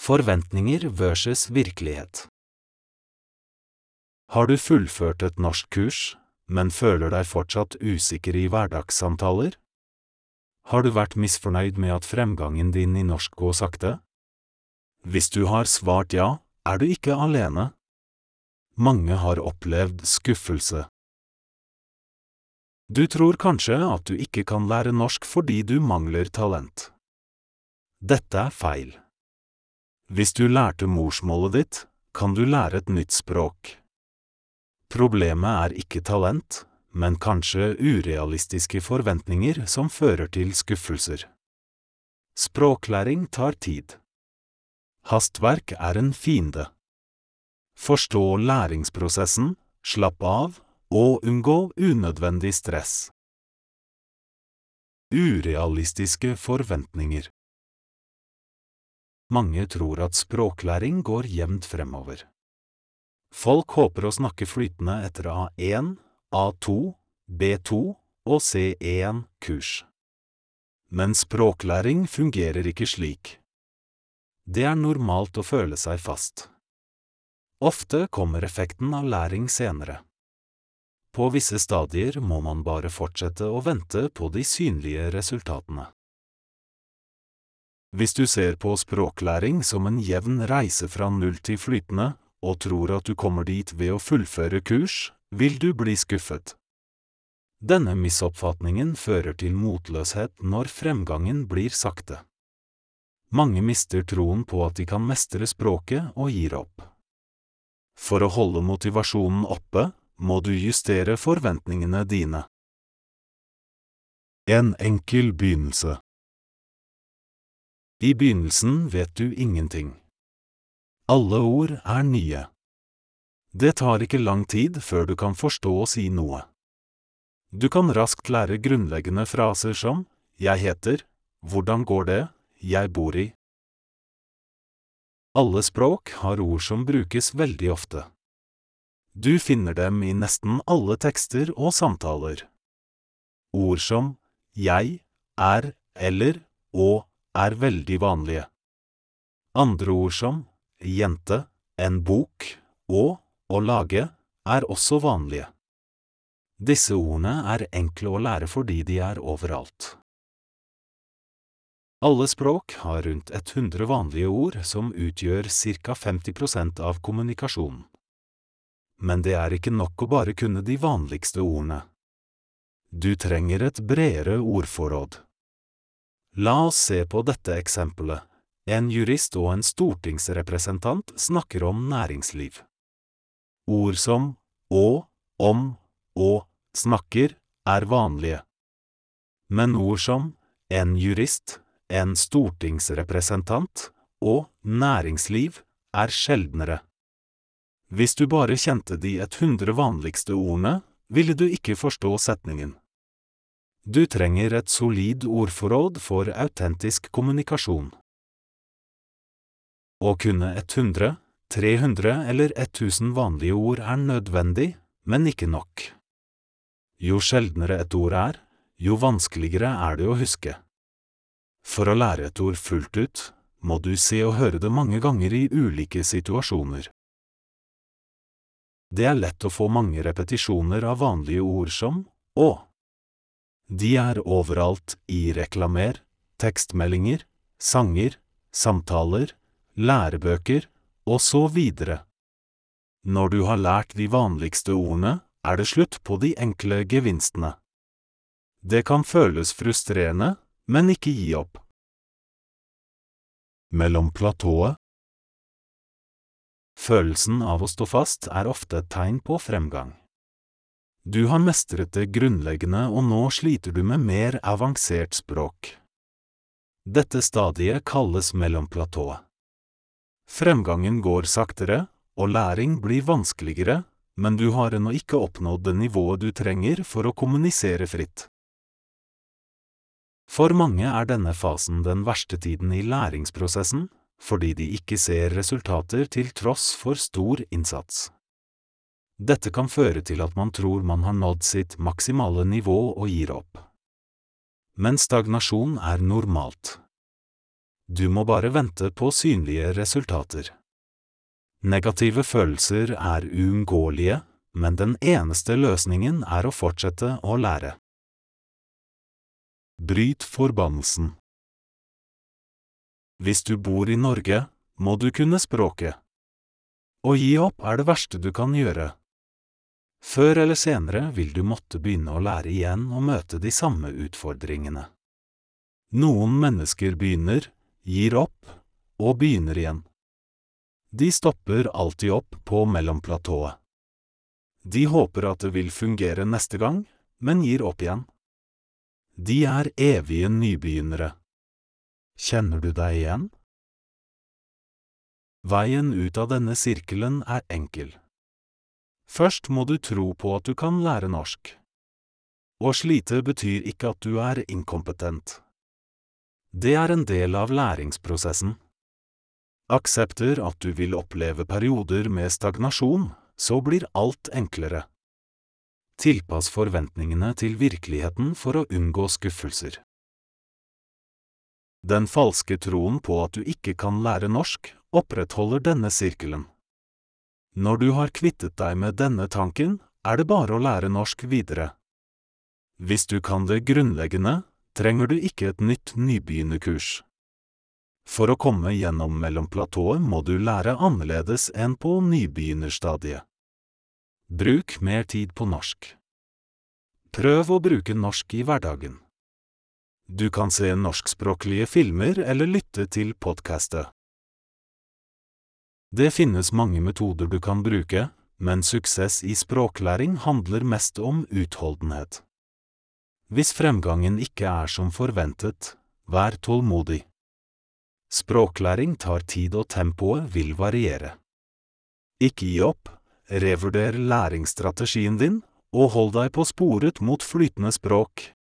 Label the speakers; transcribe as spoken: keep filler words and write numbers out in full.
Speaker 1: Forventninger versus virkelighet. Har du fullført et norskkurs, men føler deg fortsatt usikker i hverdagssamtaler? Har du vært misfornøyd med at fremgangen din i norsk går sakte? Hvis du har svart ja, er du ikke alene. Mange har opplevd skuffelse. Du tror kanskje at du ikke kan lære norsk fordi du mangler talent. Dette er feil. Hvis du lærte morsmålet ditt, kan du lære et nytt språk. Problemet er ikke talent, men kanskje urealistiske forventninger som fører til skuffelser. Språklæring tar tid. Hastverk er en fiende. Forstå læringsprosessen, slapp av, og unngå unødvendig stress. Urealistiske forventninger. Mange tror at språklæring går jevnt fremover. Folk håper å snakke flytende etter A én, A to, B to og C én kurs. Men språklæring fungerer ikke slik. Det er normalt å føle seg fast. Ofte kommer effekten av læring senere. På visse stadier må man bare fortsette å vente på de synlige resultatene. Hvis du ser på språklæring som en jevn reise fra null til flytende, og tror at du kommer dit ved å fullføre kurs, vil du bli skuffet. Denne misoppfatningen fører til motløshet når fremgangen blir sakte. Mange mister troen på at de kan mestre språket og gir opp. For å holde motivasjonen oppe, må du justere forventningene dine. En enkel begynnelse. I begynnelsen vet du ingenting. Alle ord er nye. Det tar ikke lang tid før du kan forstå og si noe. Du kan raskt lære grunnleggende fraser som «Jeg heter», «Hvordan går det?», «Jeg bor i». Alle språk har ord som brukes veldig ofte. Du finner dem i nesten alle tekster og samtaler. Ord som «jeg», «er», «eller», «og» er veldig vanlige. Andre ord som «jente», «en bok» og «å lage» er også vanlige. Disse ordene er enkle å lære fordi de er overalt. Alle språk har rundt hundre vanlige ord som utgjør ca femti prosent av kommunikasjonen. Men det er ikke nok å bare kunne de vanligste ordene. Du trenger et bredere ordforråd. La oss se på dette eksempelet. En jurist og en stortingsrepresentant snakker om næringsliv. Ord som «å», «om» og «snakker» er vanlige. Men ord som «en jurist», «en stortingsrepresentant» og «næringsliv» er sjeldnere. Hvis du bare kjente de hundre vanligste ordene, ville du ikke forstå setningen. Du trenger et solid ordforråd for autentisk kommunikasjon. Å kunne hundre, tre hundre eller tusen vanlige ord er nødvendig, men ikke nok. Jo sjeldnere et ord er, jo vanskeligere er det å huske. For å lære et ord fullt ut, må du se og høre det mange ganger i ulike situasjoner. Det er lett å få mange repetisjoner av vanlige ord som «å». De er overalt i reklamer, tekstmeldinger, sanger, samtaler, lærebøker og så videre. Når du har lært de vanligste ordene, er det slutt på de enkle gevinstene. Det kan føles frustrerende, men ikke gi opp. Mellom platået. Følelsen av å stå fast er ofte et tegn på fremgang. Du har mestret det grunnleggende, og nå sliter du med mer avansert språk. Dette stadiet kalles mellomplatået. Fremgangen går saktere, og læring blir vanskeligere, men du har ennå ikke oppnådd det nivået du trenger for å kommunisere fritt. For mange er denne fasen den verste tiden i læringsprosessen, fordi de ikke ser resultater til tross for stor innsats. Dette kan føre til at man tror man har nådd sitt maksimale nivå og gir opp. Men stagnasjon er normalt. Du må bare vente på synlige resultater. Negative følelser er uunngåelige, men den eneste løsningen er å fortsette å lære. Bryt forbannelsen. Hvis du bor i Norge, må du kunne språket. Å gi opp er det verste du kan gjøre. Før eller senere vil du måtte begynne å lære igjen og møte de samme utfordringene. Noen mennesker begynner, gir opp, og begynner igjen. De stopper alltid opp på mellomplatået. De håper at det vil fungere neste gang, men gir opp igjen. De er evige nybegynnere. Kjenner du deg igjen? Veien ut av denne sirkelen er enkel. Først må du tro på at du kan lære norsk. Å slite betyr ikke at du er inkompetent. Det er en del av læringsprosessen. Aksepter at du vil oppleve perioder med stagnasjon, så blir alt enklere. Tilpass forventningene til virkeligheten for å unngå skuffelser. Den falske troen på at du ikke kan lære norsk, opprettholder denne sirkelen. Når du har kvittet deg med denne tanken, er det bare å lære norsk videre. Hvis du kan det grunnleggende, trenger du ikke et nytt nybegynnerkurs. For å komme gjennom mellomplatået må du lære annerledes enn på nybegynnerstadiet. Bruk mer tid på norsk. Prøv å bruke norsk i hverdagen. Du kan se norskspråklige filmer eller lytte til podcastet. Det finnes mange metoder du kan bruke, men suksess i språklæring handler mest om utholdenhet. Hvis fremgangen ikke er som forventet, vær tålmodig. Språklæring tar tid og tempoet vil variere. Ikke gi opp, revurder læringsstrategien din, og hold deg på sporet mot flytende språk.